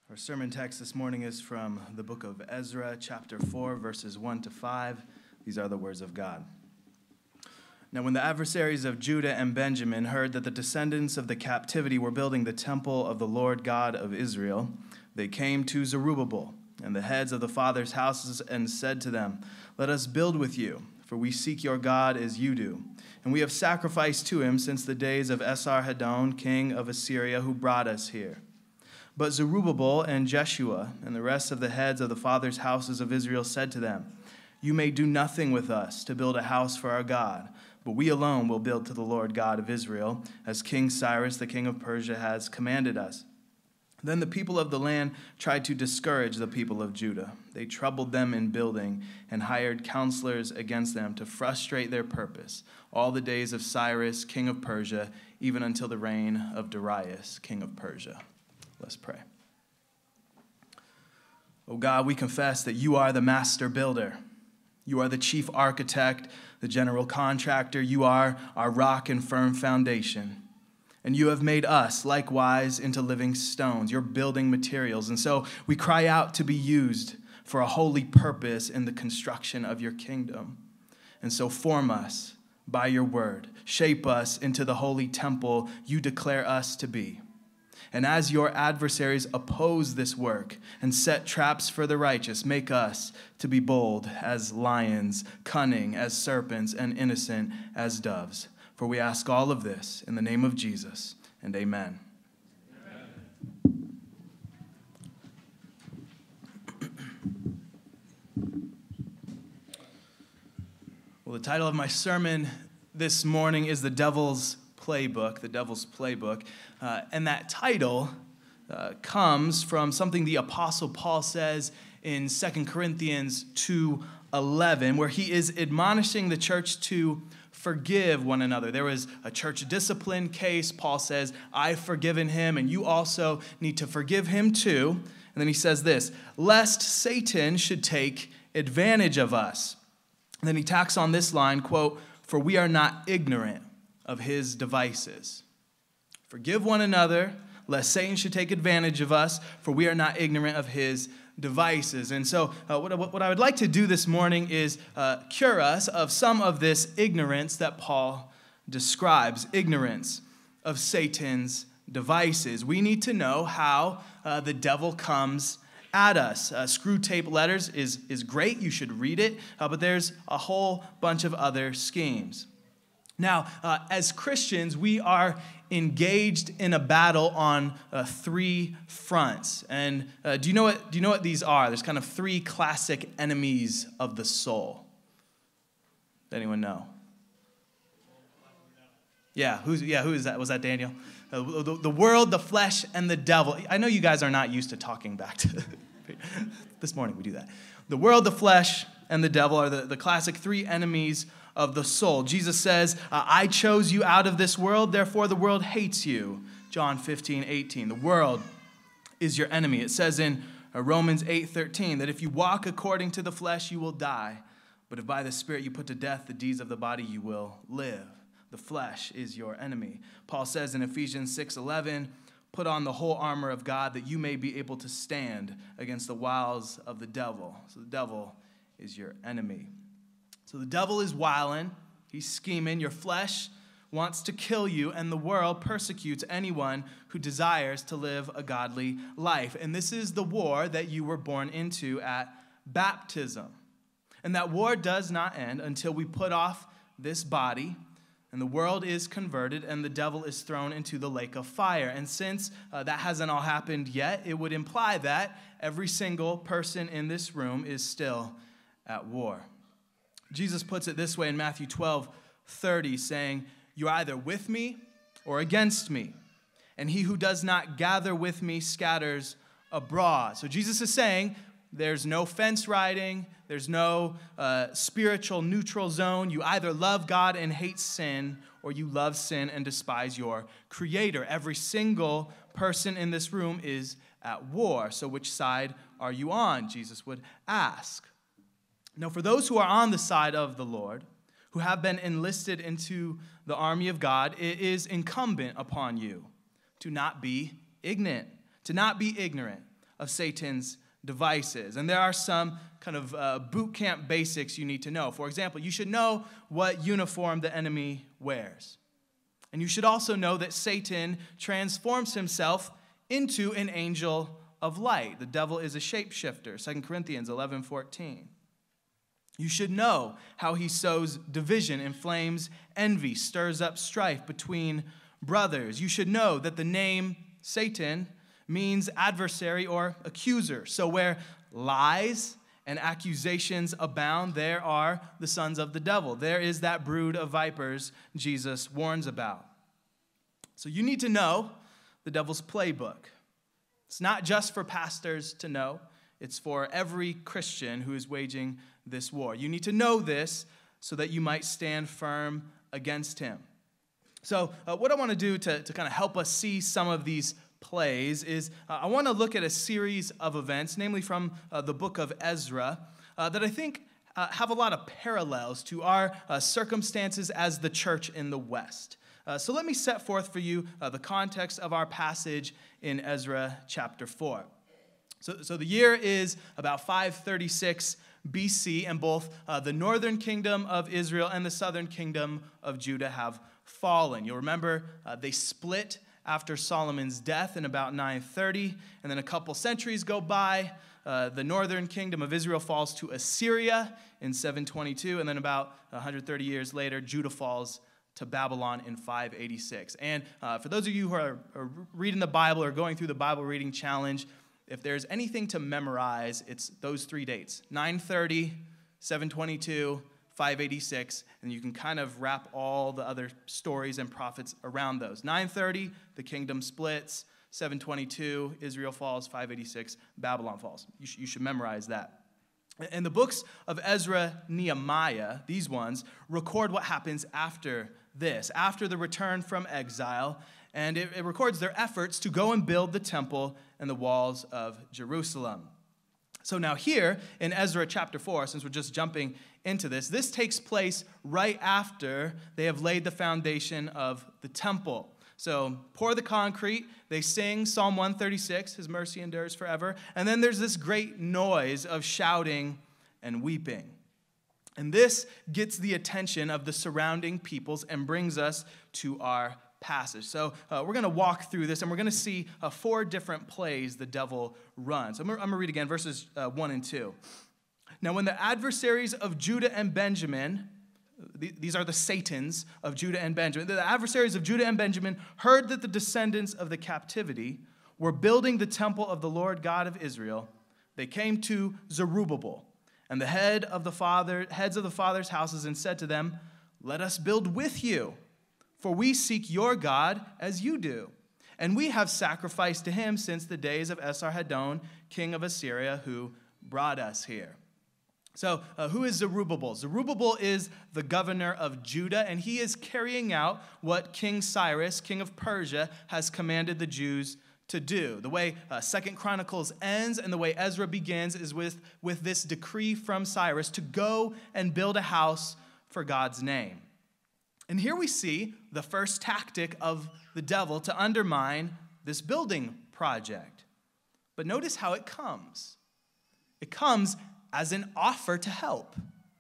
Our sermon text this morning is from the book of Ezra, chapter 4, verses 1 to 5. These are the words of God. Now, when the adversaries of Judah and Benjamin heard that the descendants of the captivity were building the temple of the Lord God of Israel, they came to Zerubbabel and the heads of the fathers' houses and said to them, "Let us build with you, for we seek your God as you do. And we have sacrificed to him since the days of Esarhaddon, king of Assyria, who brought us here." But Zerubbabel and Jeshua and the rest of the heads of the fathers' houses of Israel said to them, "You may do nothing with us to build a house for our God, but we alone will build to the Lord God of Israel, as King Cyrus, the king of Persia, has commanded us." Then the people of the land tried to discourage the people of Judah. They troubled them in building and hired counselors against them to frustrate their purpose all the days of Cyrus, king of Persia, even until the reign of Darius, king of Persia. Let's pray. Oh God, we confess that you are the master builder. You are the chief architect, the general contractor. You are our rock and firm foundation. And you have made us likewise into living stones, your building materials. And so we cry out to be used for a holy purpose in the construction of your kingdom. And so form us by your word. Shape us into the holy temple you declare us to be. And as your adversaries oppose this work and set traps for the righteous, make us to be bold as lions, cunning as serpents, and innocent as doves. For we ask all of this in the name of Jesus, and amen. Well, the title of my sermon this morning is The Devil's Playbook, and that title comes from something the Apostle Paul says in 2 Corinthians 2:11, where he is admonishing the church to forgive one another. There was a church discipline case. Paul says, "I've forgiven him, and you also need to forgive him too." And then he says this, "Lest Satan should take advantage of us." And then he tacks on this line, quote, "For we are not ignorant of his devices." Forgive one another, lest Satan should take advantage of us, for we are not ignorant of his devices. And so what I would like to do this morning is cure us of some of this ignorance that Paul describes, ignorance of Satan's devices. We need to know how the devil comes at us. Screw Tape Letters is great. You should read it, but there's a whole bunch of other schemes. Now, as Christians, we are engaged in a battle on three fronts. And do you know what these are? There's kind of three classic enemies of the soul. Does anyone know? Who is that? Was that Daniel? The world, the flesh, and the devil. I know you guys are not used to talking back to this morning we do that. The world, the flesh, and the devil are the classic three enemies of the soul. Jesus says, "I chose you out of this world, therefore the world hates you." John 15:18. The world is your enemy. It says in Romans 8:13 that if you walk according to the flesh, you will die. But if by the Spirit you put to death the deeds of the body, you will live. The flesh is your enemy. Paul says in Ephesians 6:11, "Put on the whole armor of God that you may be able to stand against the wiles of the devil." So the devil is your enemy. So the devil is wilding, he's scheming, your flesh wants to kill you, and the world persecutes anyone who desires to live a godly life. And this is the war that you were born into at baptism. And that war does not end until we put off this body, and the world is converted, and the devil is thrown into the lake of fire. And since that hasn't all happened yet, it would imply that every single person in this room is still at war. Jesus puts it this way in Matthew 12:30, saying, "You're either with me or against me. And he who does not gather with me scatters abroad." So Jesus is saying there's no fence riding. There's no spiritual neutral zone. You either love God and hate sin, or you love sin and despise your Creator. Every single person in this room is at war. So which side are you on? Jesus would ask. Now, for those who are on the side of the Lord, who have been enlisted into the army of God, it is incumbent upon you to not be ignorant, of Satan's devices. And there are some kind of boot camp basics you need to know. For example, you should know what uniform the enemy wears. And you should also know that Satan transforms himself into an angel of light. The devil is a shapeshifter, 2 Corinthians 11:14. You should know how he sows division, inflames envy, stirs up strife between brothers. You should know that the name Satan means adversary or accuser. So where lies and accusations abound, there are the sons of the devil. There is that brood of vipers Jesus warns about. So you need to know the devil's playbook. It's not just for pastors to know. It's for every Christian who is waging this war. You need to know this so that you might stand firm against him. So what I want to do to kind of help us see some of these plays is I want to look at a series of events, namely from the book of Ezra, that I think have a lot of parallels to our circumstances as the church in the West. So let me set forth for you the context of our passage in Ezra chapter 4. So the year is about 536 BC, and both the northern kingdom of Israel and the southern kingdom of Judah have fallen. You'll remember they split after Solomon's death in about 930, and then a couple centuries go by. The northern kingdom of Israel falls to Assyria in 722, and then about 130 years later, Judah falls to Babylon in 586. And for those of you who are reading the Bible or going through the Bible reading challenge, if there's anything to memorize, it's those three dates, 930, 722, 586, and you can kind of wrap all the other stories and prophets around those. 930, the kingdom splits. 722, Israel falls. 586, Babylon falls. You should memorize that. And the books of Ezra, Nehemiah, these ones, record what happens after this, after the return from exile, and it records their efforts to go and build the temple and the walls of Jerusalem. So now here in Ezra chapter 4, since we're just jumping into this takes place right after they have laid the foundation of the temple. So pour the concrete, they sing Psalm 136, His mercy endures forever, and then there's this great noise of shouting and weeping. And this gets the attention of the surrounding peoples and brings us to our passage. So we're going to walk through this, and we're going to see 4 different plays the devil runs. I'm going to read again, verses 1 and 2. Now, when the adversaries of Judah and Benjamin, these are the Satans of Judah and Benjamin, the adversaries of Judah and Benjamin heard that the descendants of the captivity were building the temple of the Lord God of Israel, they came to Zerubbabel and the heads of the fathers' houses and said to them, "Let us build with you, for we seek your God as you do. And we have sacrificed to him since the days of Esarhaddon, king of Assyria, who brought us here." So who is Zerubbabel? Zerubbabel is the governor of Judah, and he is carrying out what King Cyrus, king of Persia, has commanded the Jews to do. The way 2 Chronicles ends and the way Ezra begins is with this decree from Cyrus to go and build a house for God's name. And here we see the first tactic of the devil to undermine this building project. But notice how it comes. It comes as an offer to help.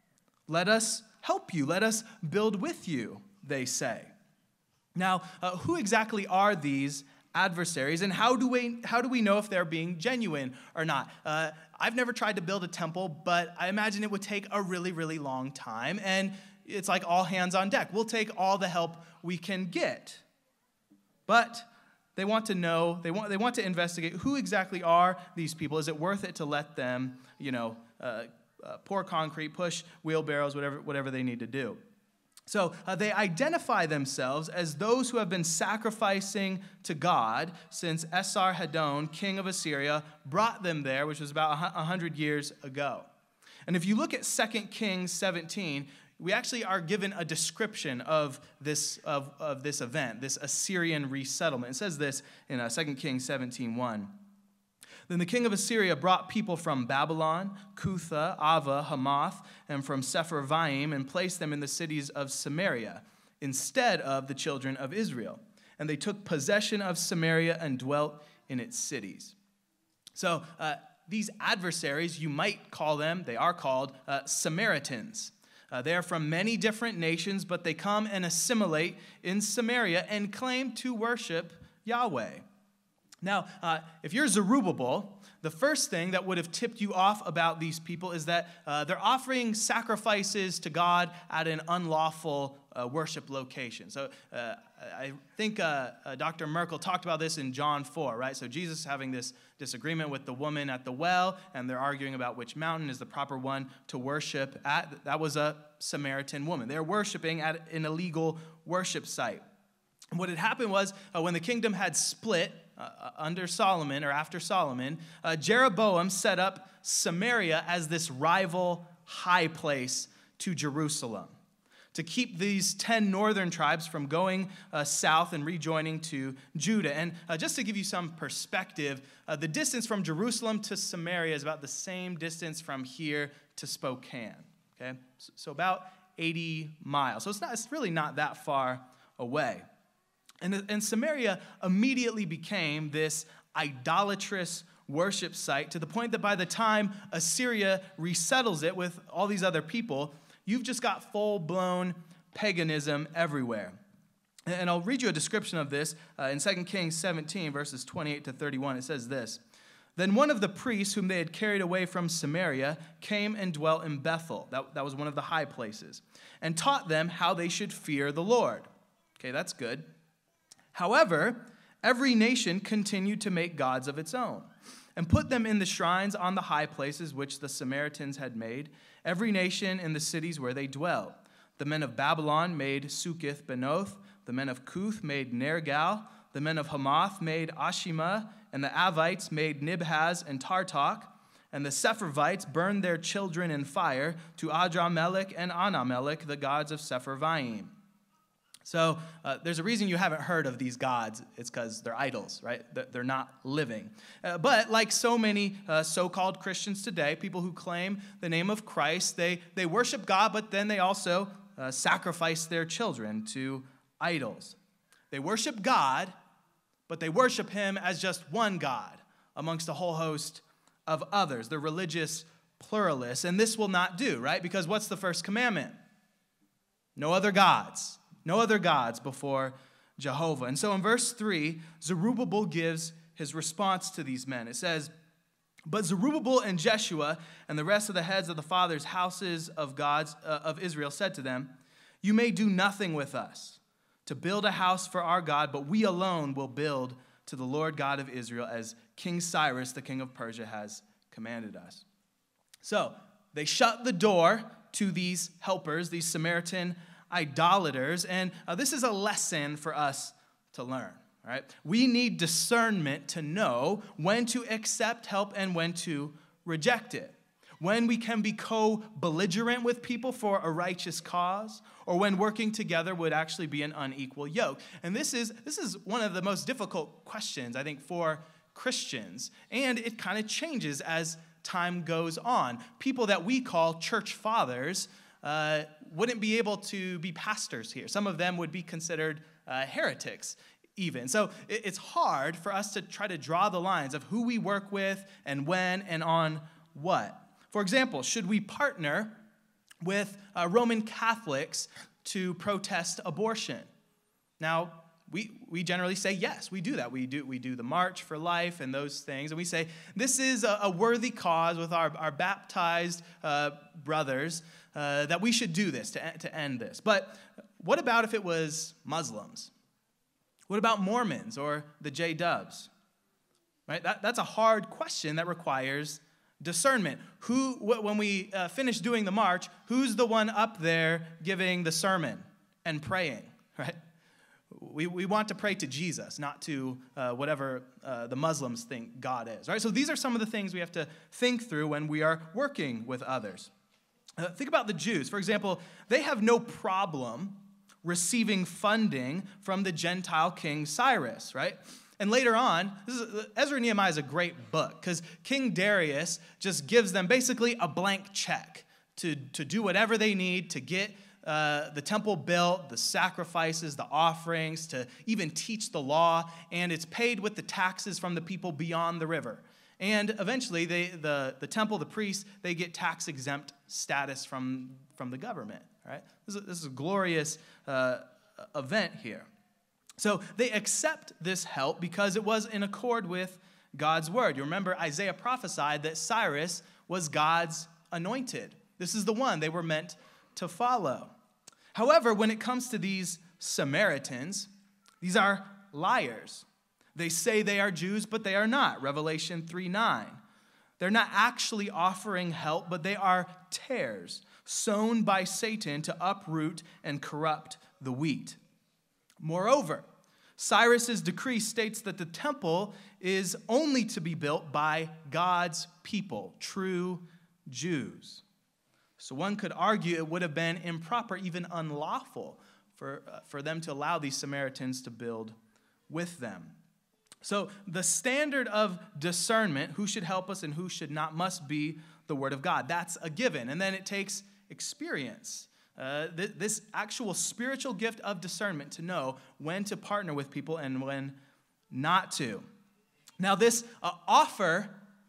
Let us help you. Let us build with you, they say. Now, who exactly are these adversaries, and how do we know if they're being genuine or not? I've never tried to build a temple, but I imagine it would take a really, really long time, and it's like all hands on deck. We'll take all the help we can get. But they want to know, they want to investigate who exactly are these people. Is it worth it to let them, pour concrete, push wheelbarrows, whatever they need to do? So they identify themselves as those who have been sacrificing to God since Esarhaddon, king of Assyria, brought them there, which was about 100 years ago. And if you look at 2 Kings 17, we actually are given a description of this event, this Assyrian resettlement. It says this in 2 Kings 17:1. Then the king of Assyria brought people from Babylon, Cutha, Ava, Hamath, and from Sepharvaim, and placed them in the cities of Samaria instead of the children of Israel. And they took possession of Samaria and dwelt in its cities. So these adversaries, you might call them, they are called Samaritans. They are from many different nations, but they come and assimilate in Samaria and claim to worship Yahweh. Now, if you're Zerubbabel, the first thing that would have tipped you off about these people is that they're offering sacrifices to God at an unlawful worship location. So I think Dr. Merkel talked about this in John 4, right? So Jesus having this disagreement with the woman at the well, and they're arguing about which mountain is the proper one to worship at. That was a Samaritan woman. They're worshiping at an illegal worship site. And what had happened was when the kingdom had split under Solomon or after Solomon, Jeroboam set up Samaria as this rival high place to Jerusalem to keep these 10 northern tribes from going south and rejoining to Judah. And just to give you some perspective, the distance from Jerusalem to Samaria is about the same distance from here to Spokane. Okay, so about 80 miles. So it's really not that far away. And Samaria immediately became this idolatrous worship site to the point that by the time Assyria resettles it with all these other people, you've just got full-blown paganism everywhere. And I'll read you a description of this in 2 Kings 17, verses 28 to 31. It says this: Then one of the priests whom they had carried away from Samaria came and dwelt in Bethel. That was one of the high places, and taught them how they should fear the Lord. Okay, that's good. However, every nation continued to make gods of its own and put them in the shrines on the high places which the Samaritans had made, every nation in the cities where they dwelt. The men of Babylon made Succoth-Benoth, the men of Cuth made Nergal, the men of Hamath made Ashima, and the Avites made Nibhaz and Tartak, and the Sepharvites burned their children in fire to Adramelech and Anamelech, the gods of Sepharvaim. So there's a reason you haven't heard of these gods. It's because they're idols, right? They're not living. But like so many so-called Christians today, people who claim the name of Christ, they worship God, but then they also sacrifice their children to idols. They worship God, but they worship him as just one God amongst a whole host of others. They're religious pluralists, and this will not do, right? Because what's the first commandment? No other gods. No other gods before Jehovah. And so in verse 3, Zerubbabel gives his response to these men. It says, But Zerubbabel and Jeshua and the rest of the heads of the fathers' houses of gods of Israel said to them, You may do nothing with us to build a house for our God, but we alone will build to the Lord God of Israel as King Cyrus, the king of Persia, has commanded us. So they shut the door to these helpers, these Samaritan idolaters, and this is a lesson for us to learn. All right? We need discernment to know when to accept help and when to reject it. When we can be co-belligerent with people for a righteous cause, or when working together would actually be an unequal yoke. And this is one of the most difficult questions, I think, for Christians. And it kind of changes as time goes on. People that we call church fathers wouldn't be able to be pastors here. Some of them would be considered heretics even. So it's hard for us to try to draw the lines of who we work with and when and on what. For example, should we partner with Roman Catholics to protest abortion? Now, we generally say yes, we do that. We do the March for Life and those things, and we say this is a worthy cause with our baptized brothers that we should do this to end this. But what about if it was Muslims? What about Mormons or the J-Dubs? Right? That's a hard question that requires discernment. When we finish doing the march, who's the one up there giving the sermon and praying? Right? We want to pray to Jesus, not to whatever the Muslims think God is. Right? So these are some of the things we have to think through when we are working with others. Think about the Jews. For example, they have no problem receiving funding from the Gentile king Cyrus, right? And later on, Ezra and Nehemiah is a great book because King Darius just gives them basically a blank check to do whatever they need to get the temple built, the sacrifices, the offerings, to even teach the law, and it's paid with the taxes from the people beyond the river. And eventually, the temple, the priests, they get tax-exempt status from the government. Right? This is a glorious event here. So they accept this help because it was in accord with God's word. You remember Isaiah prophesied that Cyrus was God's anointed. This is the one they were meant to follow. However, when it comes to these Samaritans, these are liars. They say they are Jews, but they are not. Revelation 3:9. They're not actually offering help, but they are tares, sown by Satan to uproot and corrupt the wheat. Moreover, Cyrus's decree states that the temple is only to be built by God's people, true Jews. So one could argue it would have been improper, even unlawful, for them to allow these Samaritans to build with them. So the standard of discernment, who should help us and who should not, must be the word of God. That's a given. And then it takes experience. This actual spiritual gift of discernment to know when to partner with people and when not to. Now, this offer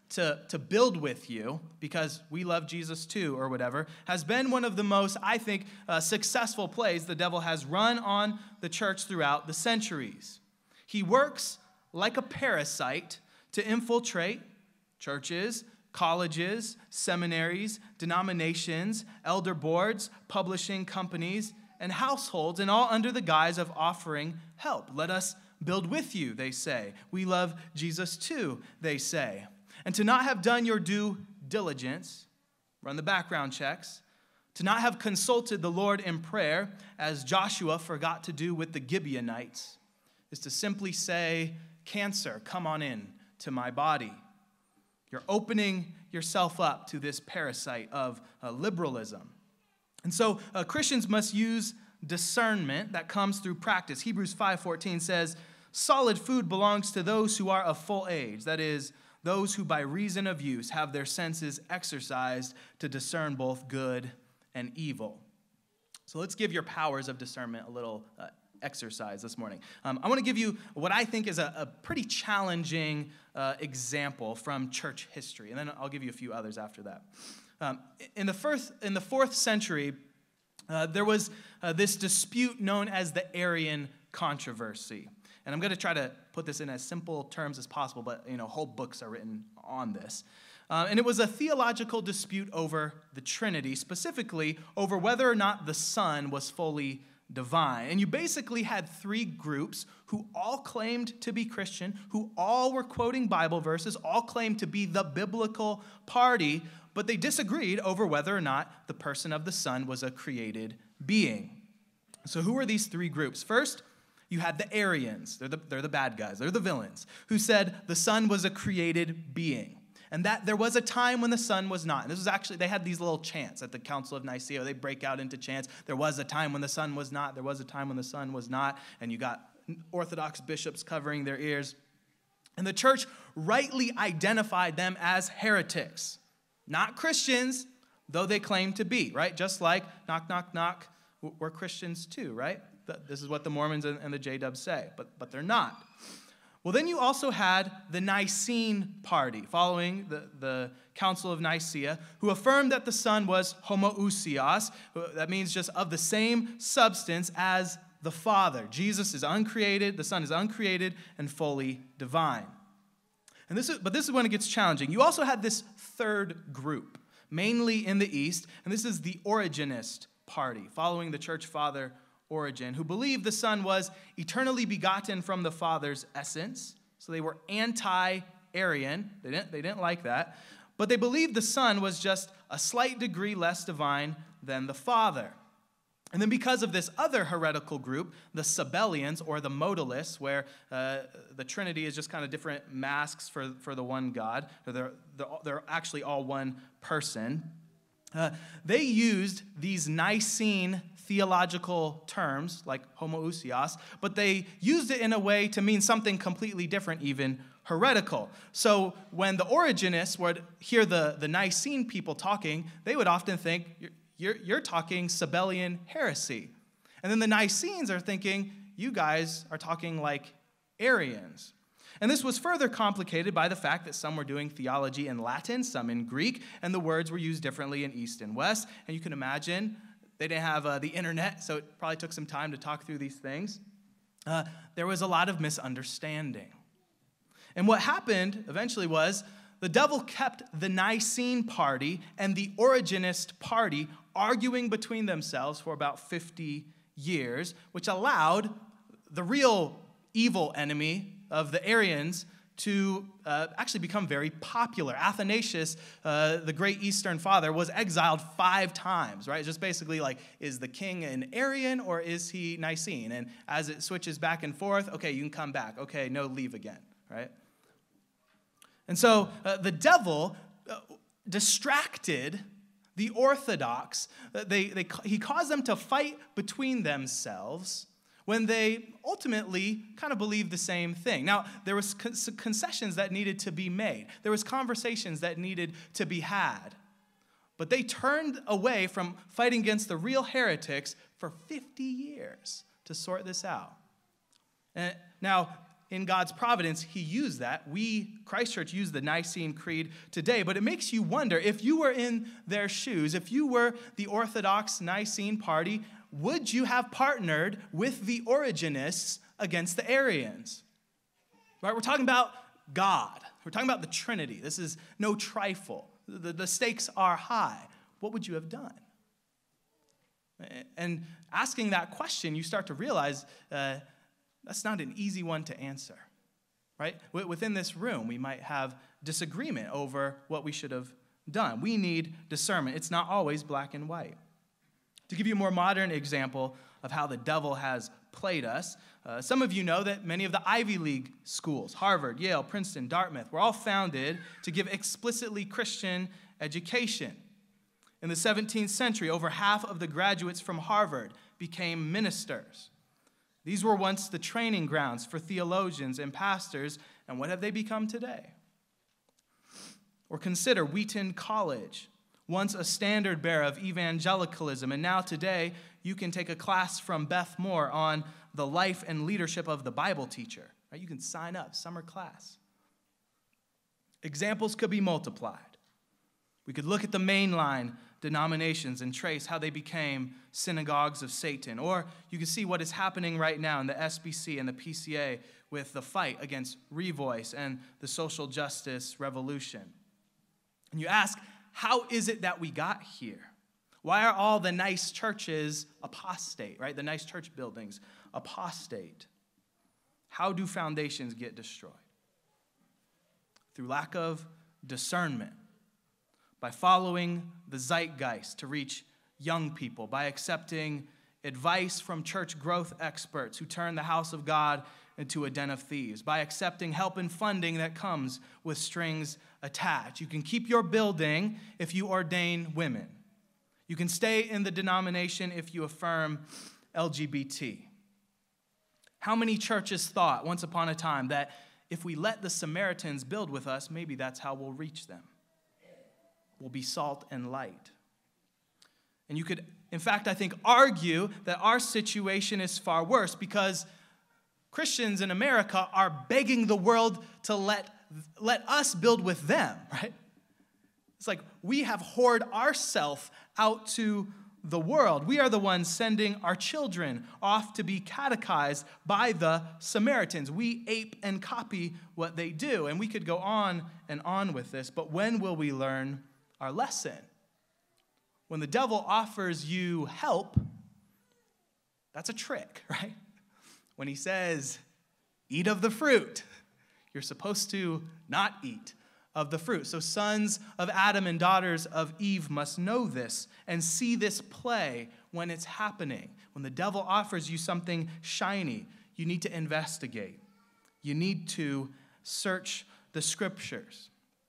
to build with you, because we love Jesus too, or whatever, has been one of the most, I think, successful plays the devil has run on the church throughout the centuries. He works like a parasite to infiltrate churches, colleges, seminaries, denominations, elder boards, publishing companies, and households, and all under the guise of offering help. Let us build with you, they say. We love Jesus too, they say. And to not have done your due diligence, run the background checks, to not have consulted the Lord in prayer, as Joshua forgot to do with the Gibeonites, is to simply say, cancer, come on in to my body. You're opening yourself up to this parasite of liberalism. And so Christians must use discernment that comes through practice. Hebrews 5:14 says, solid food belongs to those who are of full age, that is, those who by reason of use have their senses exercised to discern both good and evil. So let's give your powers of discernment a little exercise this morning. I want to give you what I think is a pretty challenging example from church history, and then I'll give you a few others after that. In the 4th century, there was this dispute known as the Arian controversy. And I'm going to try to put this in as simple terms as possible, but whole books are written on this. And it was a theological dispute over the Trinity, specifically over whether or not the Son was fully divine. And you basically had 3 groups who all claimed to be Christian, who all were quoting Bible verses, all claimed to be the biblical party, but they disagreed over whether or not the person of the Son was a created being. So who are these 3 groups? First, you had the Arians. They're the bad guys. They're the villains, who said the Son was a created being, and that there was a time when the Son was not. And this was actually, they had these little chants at the Council of Nicaea. They break out into chants. There was a time when the Son was not. There was a time when the Son was not. And you got Orthodox bishops covering their ears. And the church rightly identified them as heretics. Not Christians, though they claim to be, right? Just like, knock, knock, knock, we're Christians too, right? This is what the Mormons and the J-Dubs say, but they're not. Well, then you also had the Nicene party, following the Council of Nicaea, who affirmed that the Son was homoousios. That means just of the same substance as the Father. Jesus is uncreated, the Son is uncreated and fully divine. But this is when it gets challenging. You also had this third group, mainly in the East, and this is the Origenist party, following the church father Origen, who believed the Son was eternally begotten from the Father's essence. So they were anti-Arian. They didn't like that. But they believed the Son was just a slight degree less divine than the Father. And then because of this other heretical group, the Sabellians or the modalists, where the Trinity is just kind of different masks for the one God, they're actually all one person, they used these Nicene theological terms like homoousios, but they used it in a way to mean something completely different, even heretical. So when the Origenists would hear the Nicene people talking, they would often think, you're talking Sabellian heresy. And then the Nicenes are thinking, you guys are talking like Arians. And this was further complicated by the fact that some were doing theology in Latin, some in Greek, and the words were used differently in East and West. And you can imagine they didn't have the internet, so it probably took some time to talk through these things. There was a lot of misunderstanding. And what happened eventually was the devil kept the Nicene party and the Origenist party arguing between themselves for about 50 years, which allowed the real evil enemy of the Arians to actually become very popular. Athanasius, the great Eastern father, was exiled 5 times, right? Just basically like, is the king an Arian or is he Nicene? And as it switches back and forth, okay, you can come back. Okay, no, leave again, right? And so the devil distracted the Orthodox. He caused them to fight between themselves when they ultimately kind of believed the same thing. Now, there was concessions that needed to be made. There was conversations that needed to be had. But they turned away from fighting against the real heretics for 50 years to sort this out. And now, in God's providence, he used that. We, Christ Church, use the Nicene Creed today, but it makes you wonder, if you were in their shoes, if you were the Orthodox Nicene party, would you have partnered with the Origenists against the Arians? Right? We're talking about God. We're talking about the Trinity. This is no trifle. The stakes are high. What would you have done? And asking that question, you start to realize that's not an easy one to answer, right? Within this room, we might have disagreement over what we should have done. We need discernment. It's not always black and white. To give you a more modern example of how the devil has played us, some of you know that many of the Ivy League schools, Harvard, Yale, Princeton, Dartmouth, were all founded to give explicitly Christian education. In the 17th century, over half of the graduates from Harvard became ministers. These were once the training grounds for theologians and pastors, and what have they become today? Or consider Wheaton College, once a standard bearer of evangelicalism, and now today you can take a class from Beth Moore on the life and leadership of the Bible teacher. Right? You can sign up, summer class. Examples could be multiplied. We could look at the mainline denominations and trace how they became synagogues of Satan. Or you can see what is happening right now in the SBC and the PCA with the fight against Revoice and the social justice revolution. And you ask, how is it that we got here? Why are all the nice churches apostate, right? The nice church buildings apostate. How do foundations get destroyed? Through lack of discernment. By following the zeitgeist to reach young people, by accepting advice from church growth experts who turn the house of God into a den of thieves, by accepting help and funding that comes with strings attached. You can keep your building if you ordain women. You can stay in the denomination if you affirm LGBT. How many churches thought once upon a time that if we let the Samaritans build with us, maybe that's how we'll reach them? We'll be salt and light. And you could, in fact, I think, argue that our situation is far worse because Christians in America are begging the world to let us build with them, right? It's like we have hoarded ourselves out to the world. We are the ones sending our children off to be catechized by the Samaritans. We ape and copy what they do. And we could go on and on with this, but when will we learn our lesson? When the devil offers you help, that's a trick, right? When he says, eat of the fruit, you're supposed to not eat of the fruit. So sons of Adam and daughters of Eve must know this and see this play when it's happening. When the devil offers you something shiny, you need to investigate. You need to search the scriptures.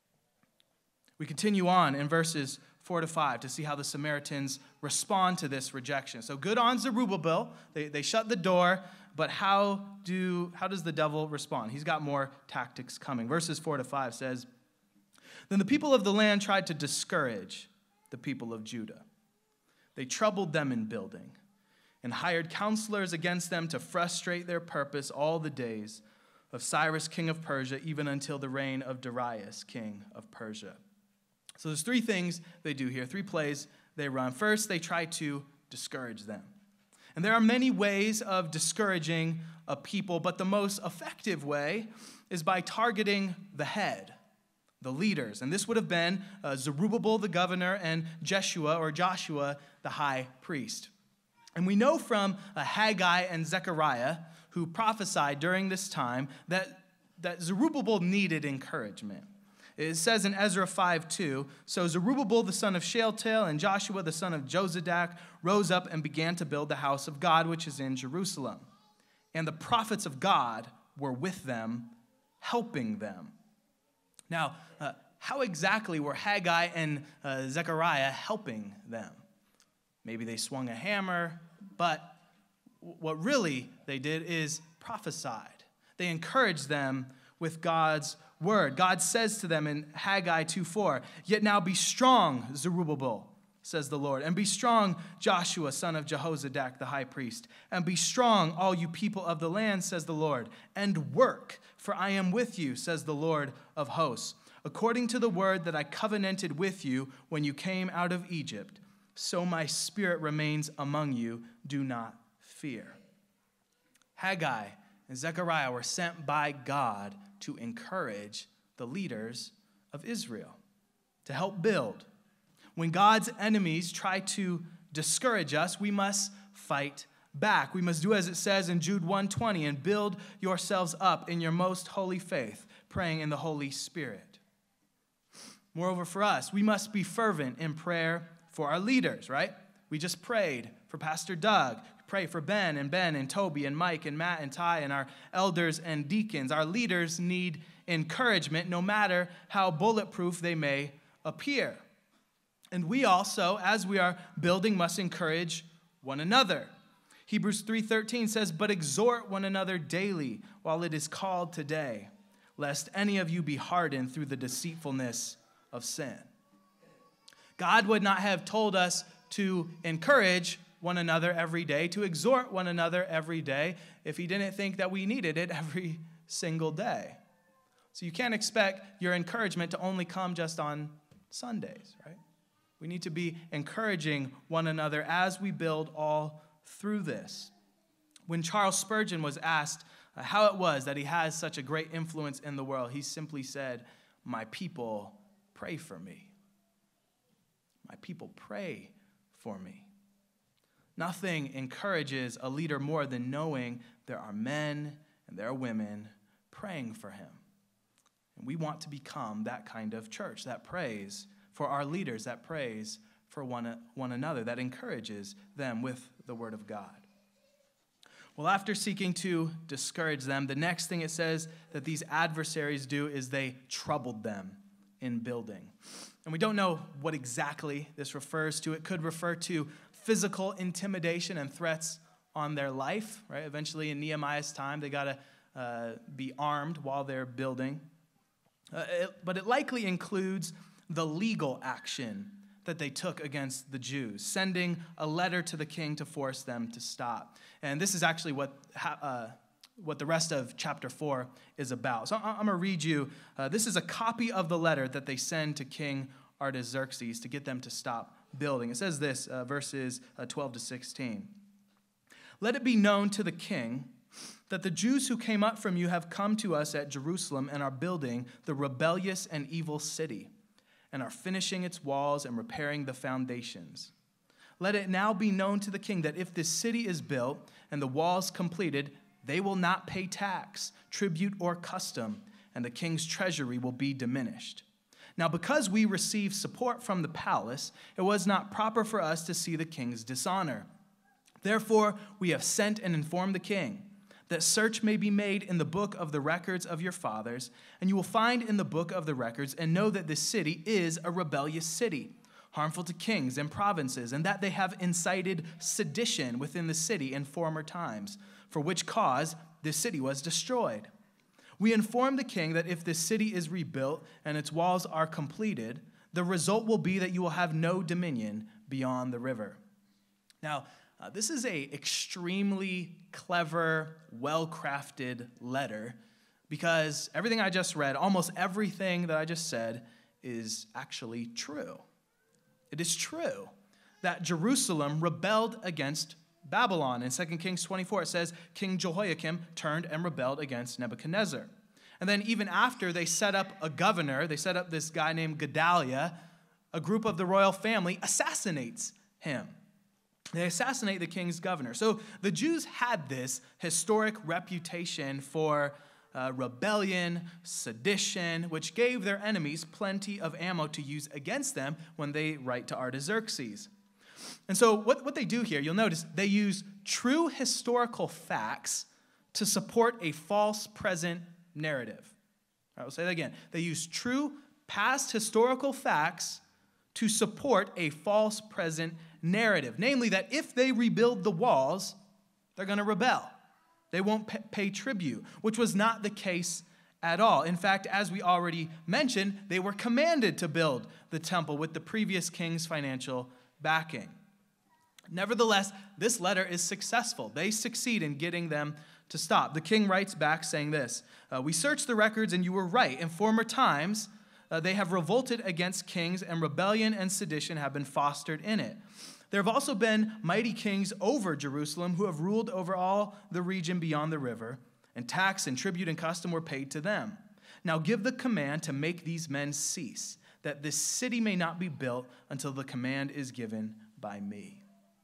We continue on in verses 4-5 to see how the Samaritans respond to this rejection. So good on Zerubbabel. They shut the door, but how does the devil respond? He's got more tactics coming. Verses 4-5 says, then the people of the land tried to discourage the people of Judah. They troubled them in building and hired counselors against them to frustrate their purpose all the days of Cyrus, king of Persia, even until the reign of Darius, king of Persia. So there's three things they do here, three plays they run. First, they try to discourage them. And there are many ways of discouraging a people, but the most effective way is by targeting the head, the leaders. And this would have been Zerubbabel, the governor, and Joshua, the high priest. And we know from Haggai and Zechariah, who prophesied during this time, that Zerubbabel needed encouragement. It says in Ezra 5:2, so Zerubbabel the son of Shealtiel and Joshua the son of Jozadak rose up and began to build the house of God, which is in Jerusalem. And the prophets of God were with them, helping them. Now, how exactly were Haggai and Zechariah helping them? Maybe they swung a hammer, but what really they did is prophesied. They encouraged them with God's word. God says to them in Haggai 2:4, yet now be strong, Zerubbabel, says the Lord, and be strong, Joshua, son of Jehozadak, the high priest, and be strong, all you people of the land, says the Lord, and work, for I am with you, says the Lord of hosts. According to the word that I covenanted with you when you came out of Egypt, so my spirit remains among you. Do not fear. Haggai and Zechariah were sent by God to encourage the leaders of Israel, to help build. When God's enemies try to discourage us, we must fight back. We must do as it says in Jude 1:20, and build yourselves up in your most holy faith, praying in the Holy Spirit. Moreover, for us, we must be fervent in prayer for our leaders, right? We just prayed for Pastor Doug. Pray for Ben and Toby and Mike and Matt and Ty and our elders and deacons. Our leaders need encouragement no matter how bulletproof they may appear. And we also, as we are building, must encourage one another. Hebrews 3:13 says, but exhort one another daily while it is called today, lest any of you be hardened through the deceitfulness of sin. God would not have told us to encourage one another every day, to exhort one another every day, if he didn't think that we needed it every single day. So you can't expect your encouragement to only come just on Sundays, right? We need to be encouraging one another as we build all through this. When Charles Spurgeon was asked how it was that he has such a great influence in the world, he simply said, my people pray for me. My people pray for me. Nothing encourages a leader more than knowing there are men and there are women praying for him. And we want to become that kind of church that prays for our leaders, that prays for one another, that encourages them with the word of God. Well, after seeking to discourage them, the next thing it says that these adversaries do is they troubled them in building. And we don't know what exactly this refers to. It could refer to physical intimidation and threats on their life, right? Eventually, in Nehemiah's time, they got to be armed while they're building. But it likely includes the legal action that they took against the Jews, sending a letter to the king to force them to stop. And this is actually what the rest of chapter 4 is about. So I'm going to read you. This is a copy of the letter that they send to King Artaxerxes to get them to stop building. It says this, verses 12 to 16. Let it be known to the king that the Jews who came up from you have come to us at Jerusalem and are building the rebellious and evil city and are finishing its walls and repairing the foundations. Let it now be known to the king that if this city is built and the walls completed, they will not pay tax, tribute, or custom, and the king's treasury will be diminished. Now, because we received support from the palace, it was not proper for us to see the king's dishonor. Therefore, we have sent and informed the king that search may be made in the book of the records of your fathers, and you will find in the book of the records and know that this city is a rebellious city, harmful to kings and provinces, and that they have incited sedition within the city in former times, for which cause this city was destroyed. We inform the king that if this city is rebuilt and its walls are completed, the result will be that you will have no dominion beyond the river. Now, this is an extremely clever, well-crafted letter because everything I just read, almost everything that I just said, is actually true. It is true that Jerusalem rebelled against Babylon. In 2 Kings 24, it says King Jehoiakim turned and rebelled against Nebuchadnezzar. And then even after they set up a governor, they set up this guy named Gedaliah, a group of the royal family assassinates him. They assassinate the king's governor. So the Jews had this historic reputation for rebellion, sedition, which gave their enemies plenty of ammo to use against them when they write to Artaxerxes. And so what they do here, you'll notice, they use true historical facts to support a false present narrative. All right, we'll say that again. They use true past historical facts to support a false present narrative. Namely, that if they rebuild the walls, they're going to rebel. They won't pay tribute, which was not the case at all. In fact, as we already mentioned, they were commanded to build the temple with the previous king's financial backing. Nevertheless, this letter is successful. They succeed in getting them to stop. The king writes back saying this, "We searched the records and you were right. In former times, they have revolted against kings, and rebellion and sedition have been fostered in it. There have also been mighty kings over Jerusalem who have ruled over all the region beyond the river, and tax and tribute and custom were paid to them. Now give the command to make these men cease, that this city may not be built until the command is given by me."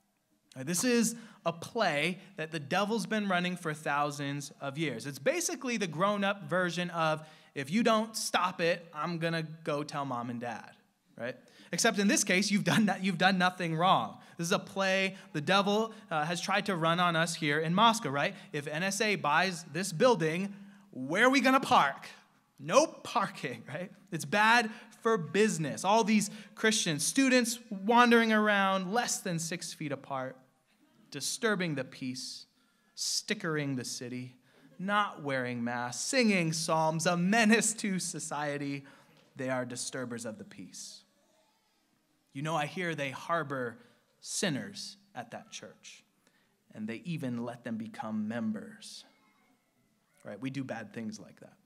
This is a play that the devil's been running for thousands of years. It's basically the grown-up version of, if you don't stop it, I'm going to go tell mom and dad, right? Except in this case, you've done nothing wrong. This is a play the devil has tried to run on us here in Moscow, right? If NSA buys this building, where are we going to park? No parking, right? It's bad for business. All these Christian students wandering around less than 6 feet apart, disturbing the peace, stickering the city, not wearing masks, singing psalms, a menace to society. They are disturbers of the peace. You know, I hear they harbor sinners at that church, and they even let them become members. Right? We do bad things like that.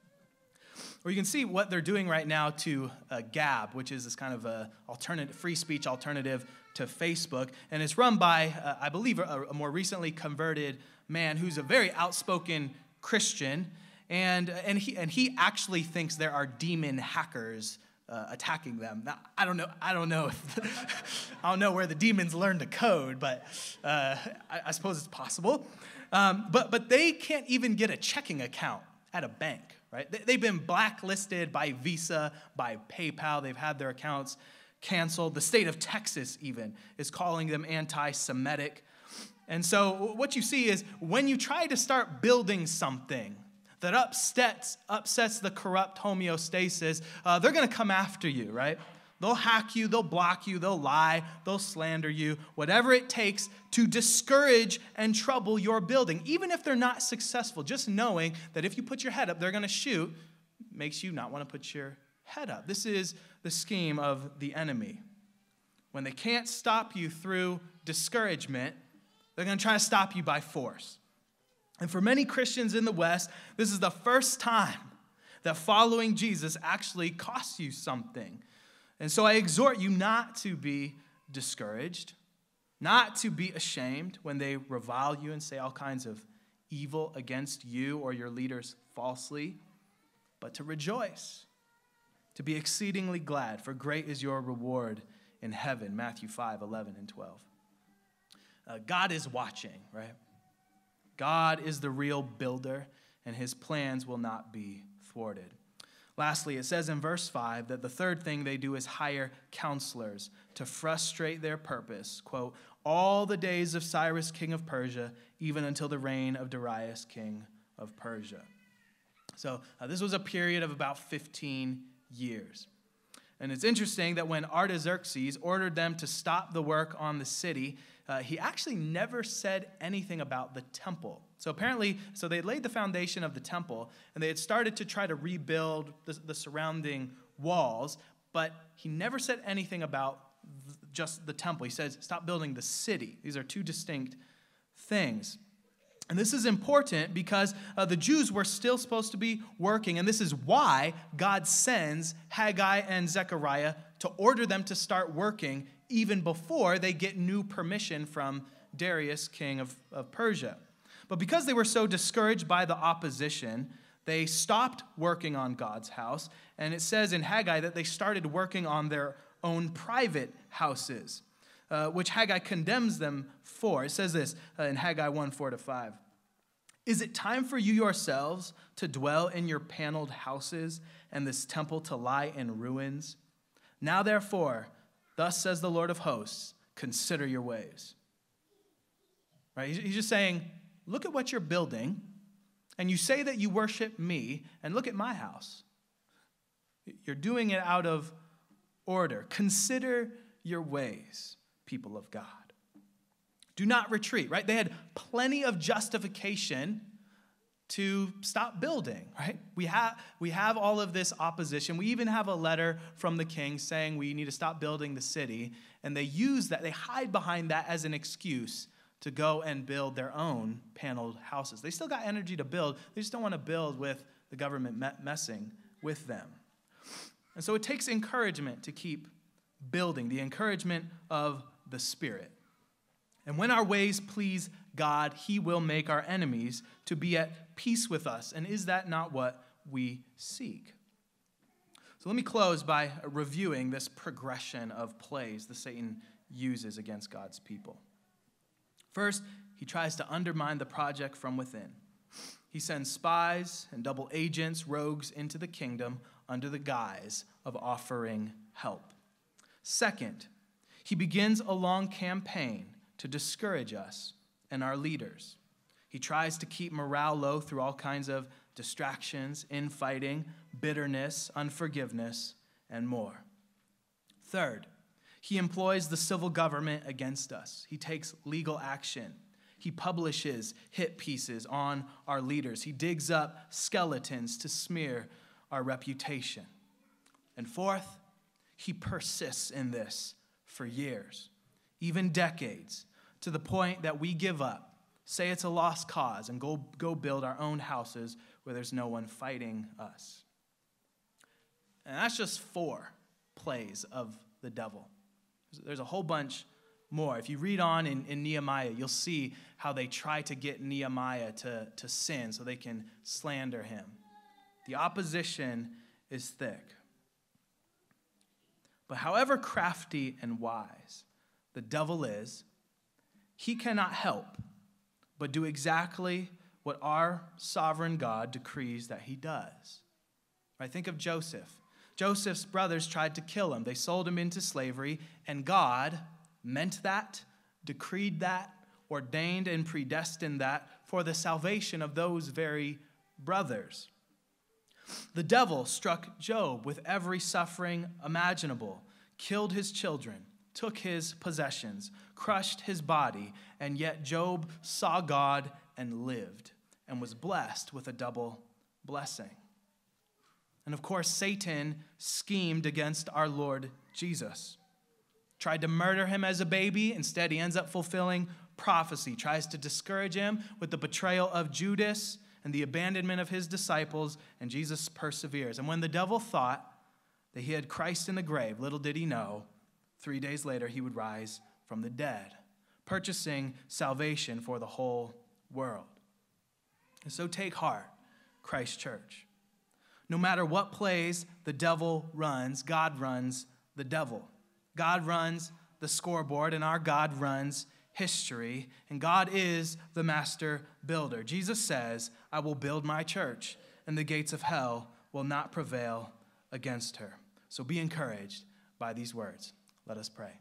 Or you can see what they're doing right now to Gab, which is this kind of a free speech alternative to Facebook. And it's run by, I believe, a more recently converted man who's a very outspoken Christian. And he actually thinks there are demon hackers attacking them. Now, I don't know where the demons learn to code, but I suppose it's possible. But they can't even get a checking account at a bank. Right? They've been blacklisted by Visa, by PayPal. They've had their accounts canceled. The state of Texas even is calling them anti-Semitic. And so what you see is when you try to start building something that upsets the corrupt homeostasis, they're going to come after you, right? They'll hack you, they'll block you, they'll lie, they'll slander you, whatever it takes to discourage and trouble your building. Even if they're not successful, just knowing that if you put your head up, they're going to shoot, makes you not want to put your head up. This is the scheme of the enemy. When they can't stop you through discouragement, they're going to try to stop you by force. And for many Christians in the West, this is the first time that following Jesus actually costs you something. And so I exhort you not to be discouraged, not to be ashamed when they revile you and say all kinds of evil against you or your leaders falsely, but to rejoice, to be exceedingly glad, for great is your reward in heaven, Matthew 5:11 and 12. God is watching, right? God is the real builder, and his plans will not be thwarted. Lastly, it says in verse 5 that the third thing they do is hire counselors to frustrate their purpose. Quote, all the days of Cyrus, king of Persia, even until the reign of Darius, king of Persia. So this was a period of about 15 years. And it's interesting that when Artaxerxes ordered them to stop the work on the city, he actually never said anything about the temple. So they had laid the foundation of the temple, and they had started to try to rebuild the surrounding walls, but he never said anything about just the temple. He says, stop building the city. These are two distinct things. And this is important because the Jews were still supposed to be working, and this is why God sends Haggai and Zechariah to order them to start working even before they get new permission from Darius, king of Persia. But because they were so discouraged by the opposition, they stopped working on God's house, and it says in Haggai that they started working on their own private houses, which Haggai condemns them for. It says this in Haggai 1:4-5. Is it time for you yourselves to dwell in your paneled houses and this temple to lie in ruins? Now therefore, thus says the Lord of hosts, consider your ways. Right? He's just saying, look at what you're building, and you say that you worship me, and look at my house. You're doing it out of order. Consider your ways, people of God. Do not retreat, right? They had plenty of justification to stop building, right? We have all of this opposition. We even have a letter from the king saying we need to stop building the city, and they use that, they hide behind that as an excuse to go and build their own paneled houses. They still got energy to build. They just don't want to build with the government messing with them. And so it takes encouragement to keep building, the encouragement of the Spirit. And when our ways please God, he will make our enemies to be at peace with us. And is that not what we seek? So let me close by reviewing this progression of plays that Satan uses against God's people. First, he tries to undermine the project from within. He sends spies and double agents, rogues, into the kingdom under the guise of offering help. Second, he begins a long campaign to discourage us and our leaders. He tries to keep morale low through all kinds of distractions, infighting, bitterness, unforgiveness, and more. Third, he employs the civil government against us. He takes legal action. He publishes hit pieces on our leaders. He digs up skeletons to smear our reputation. And fourth, he persists in this for years, even decades, to the point that we give up, say it's a lost cause, and go build our own houses where there's no one fighting us. And that's just 4 plays of the devil. There's a whole bunch more. If you read on in Nehemiah, you'll see how they try to get Nehemiah to sin so they can slander him. The opposition is thick. But however crafty and wise the devil is, he cannot help but do exactly what our sovereign God decrees that he does. Right? Think of Joseph. Joseph's brothers tried to kill him. They sold him into slavery, and God meant that, decreed that, ordained and predestined that for the salvation of those very brothers. The devil struck Job with every suffering imaginable, killed his children, took his possessions, crushed his body, and yet Job saw God and lived and was blessed with a double blessing. And of course, Satan schemed against our Lord Jesus. Tried to murder him as a baby. Instead, he ends up fulfilling prophecy. Tries to discourage him with the betrayal of Judas and the abandonment of his disciples, and Jesus perseveres. And when the devil thought that he had Christ in the grave, little did he know, 3 days later he would rise from the dead, purchasing salvation for the whole world. And so take heart, Christ Church. No matter what plays the devil runs, God runs the devil. God runs the scoreboard, and our God runs history, and God is the master builder. Jesus says, I will build my church, and the gates of hell will not prevail against her. So be encouraged by these words. Let us pray.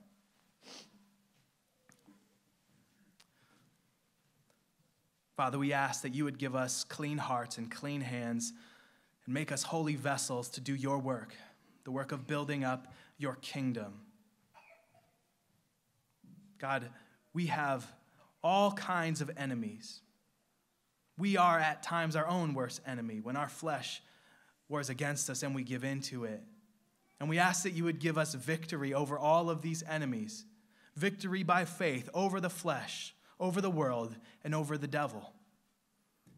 Father, we ask that you would give us clean hearts and clean hands and make us holy vessels to do your work, the work of building up your kingdom. God, we have all kinds of enemies. We are at times our own worst enemy when our flesh wars against us and we give in to it. And we ask that you would give us victory over all of these enemies, victory by faith over the flesh, over the world, and over the devil.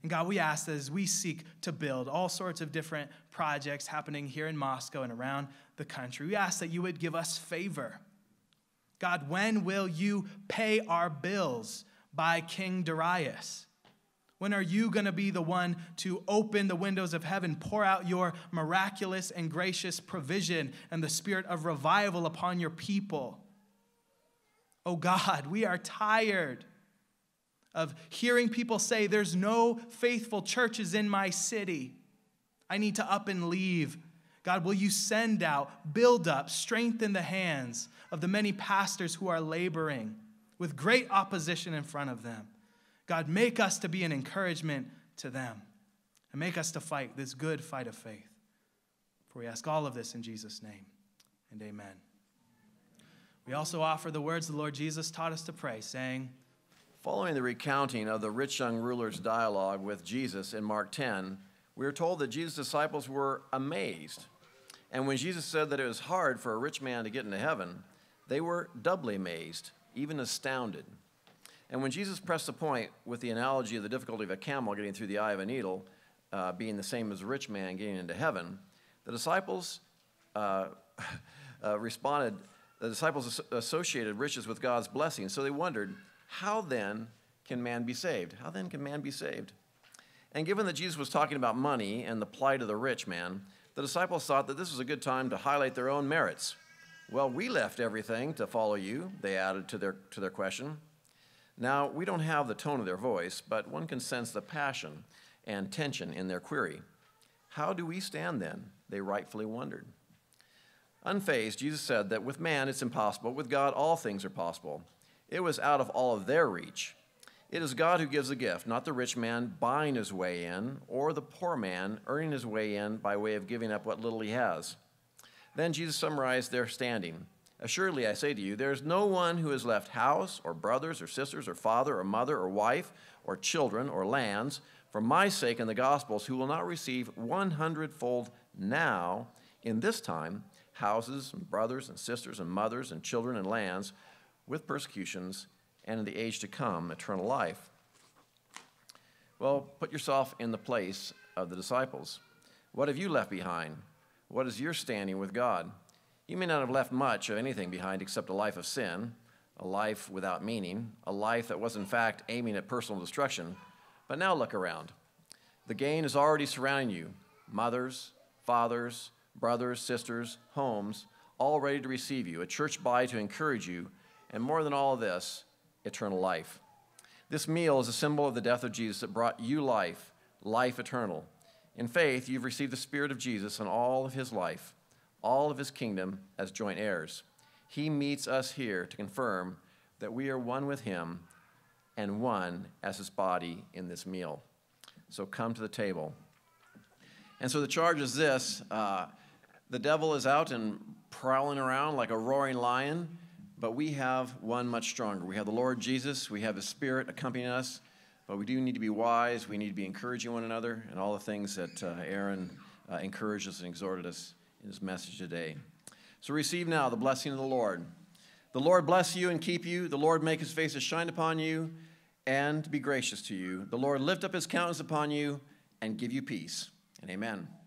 And God, we ask that as we seek to build all sorts of different projects happening here in Moscow and around the country, we ask that you would give us favor. God, when will you pay our bills by King Darius? When are you going to be the one to open the windows of heaven, pour out your miraculous and gracious provision and the spirit of revival upon your people? Oh God, we are tired of hearing people say, there's no faithful churches in my city. I need to up and leave. God, will you send out, build up, strengthen the hands of the many pastors who are laboring with great opposition in front of them. God, make us to be an encouragement to them and make us to fight this good fight of faith. For we ask all of this in Jesus' name, and amen. We also offer the words the Lord Jesus taught us to pray, saying, following the recounting of the rich young ruler's dialogue with Jesus in Mark 10, we are told that Jesus' disciples were amazed. And when Jesus said that it was hard for a rich man to get into heaven, they were doubly amazed, even astounded. And when Jesus pressed the point with the analogy of the difficulty of a camel getting through the eye of a needle being the same as a rich man getting into heaven, the disciples responded. The disciples associated riches with God's blessing, so they wondered, how then can man be saved? How then can man be saved? And given that Jesus was talking about money and the plight of the rich man, the disciples thought that this was a good time to highlight their own merits. Well, we left everything to follow you, they added to their question. Now, we don't have the tone of their voice, but one can sense the passion and tension in their query. How do we stand then? They rightfully wondered. Unfazed, Jesus said that with man it's impossible, with God all things are possible. It was out of all of their reach. It is God who gives the gift, not the rich man buying his way in, or the poor man earning his way in by way of giving up what little he has. Then Jesus summarized their standing. Assuredly, I say to you, there is no one who has left house, or brothers, or sisters, or father, or mother, or wife, or children, or lands, for my sake and the gospel's, who will not receive 100-fold now, in this time, houses, and brothers, and sisters, and mothers, and children, and lands, with persecutions, and in the age to come, eternal life. Well, put yourself in the place of the disciples. What have you left behind? What is your standing with God? You may not have left much of anything behind except a life of sin, a life without meaning, a life that was in fact aiming at personal destruction. But now look around. The gain is already surrounding you. Mothers, fathers, brothers, sisters, homes, all ready to receive you, a church body to encourage you, and more than all of this, eternal life. This meal is a symbol of the death of Jesus that brought you life, life eternal. In faith, you've received the Spirit of Jesus and all of his life, all of his kingdom as joint heirs. He meets us here to confirm that we are one with him and one as his body in this meal. So come to the table. And so the charge is this. The devil is out and prowling around like a roaring lion. But we have one much stronger. We have the Lord Jesus. We have his Spirit accompanying us. But we do need to be wise. We need to be encouraging one another and all the things that Aaron encouraged us and exhorted us in his message today. So receive now the blessing of the Lord. The Lord bless you and keep you. The Lord make his face to shine upon you and be gracious to you. The Lord lift up his countenance upon you and give you peace. And amen.